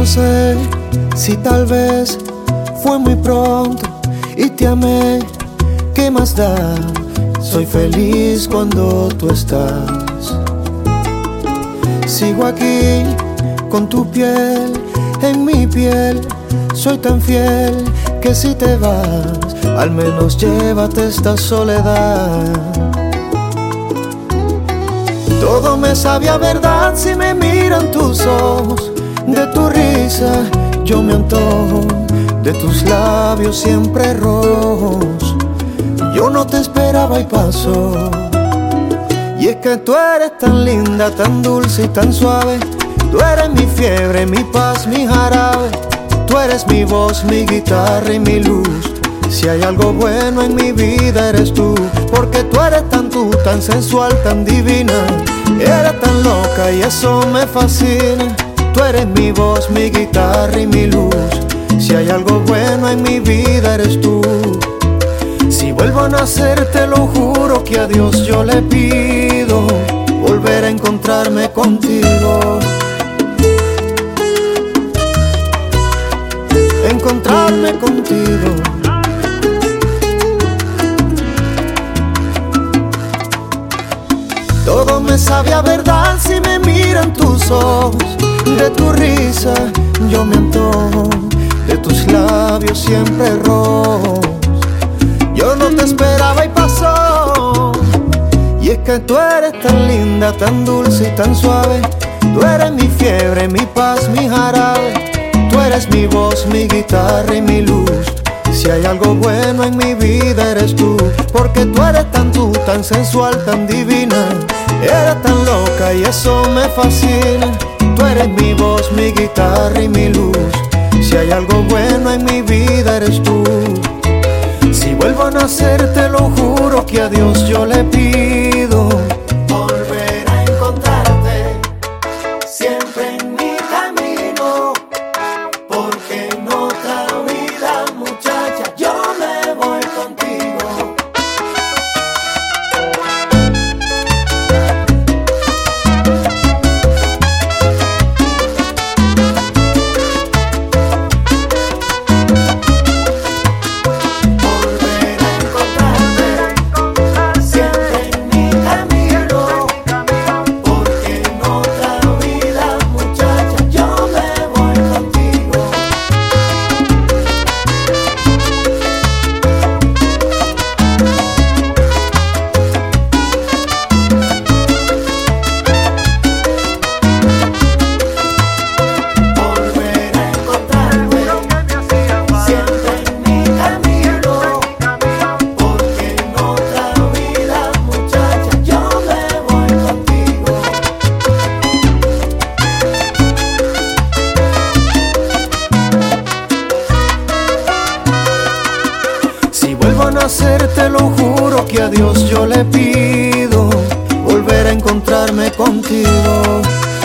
sé si tal vez fue muy pronto y te amé, ¿qué más da? Soy feliz cuando tú estás. Sigo aquí con tu piel en mi piel. Soy tan fiel que si te vas, al menos llévate esta soledad. Todo me sabe a verdad si me miran tus ojos. De tu risa yo me antojo, de tus labios siempre rojos. Yo no te esperaba y pasó. Y es que tú eres tan linda, tan dulce y tan suave. Tú eres mi fiebre, mi paz, mi jarabe. Tú eres mi voz, mi guitarra y mi luz. Si hay algo bueno en mi vida eres tú, porque tú eres tan tú, tan sensual, tan divina. Eres tan loca y eso me fascina. Tú eres mi voz, mi guitarra y mi luz. Si hay algo bueno en mi vida eres tú. Si vuelvo a nacer te lo juro que a Dios yo le pido volver a encontrarme contigo. Encontrarme contigo. Todo me sabe a verdad si me miran tus ojos. De tu risa yo me antojo, de tus labios siempre rojos. Yo no te esperaba y pasó. Y es que tú eres tan linda, tan dulce y tan suave. Tú eres mi fiebre, mi paz, mi jarabe. Tú eres mi voz, mi guitarra y mi luz. Si hay algo bueno en mi vida eres tú, porque tú eres tan tú, tan sensual, tan divina. Eres tan loca y eso me fascina. Tú eres mi voz, mi guitarra y mi luz. Si hay algo bueno en mi vida eres tú. Si vuelvo a nacer te lo juro que a Dios yo le pido volver a encontrarte siempre en mi camino, porque en otra vida, muchacha, yo me voy contigo. Te lo juro que a Dios yo le pido volver a encontrarme contigo.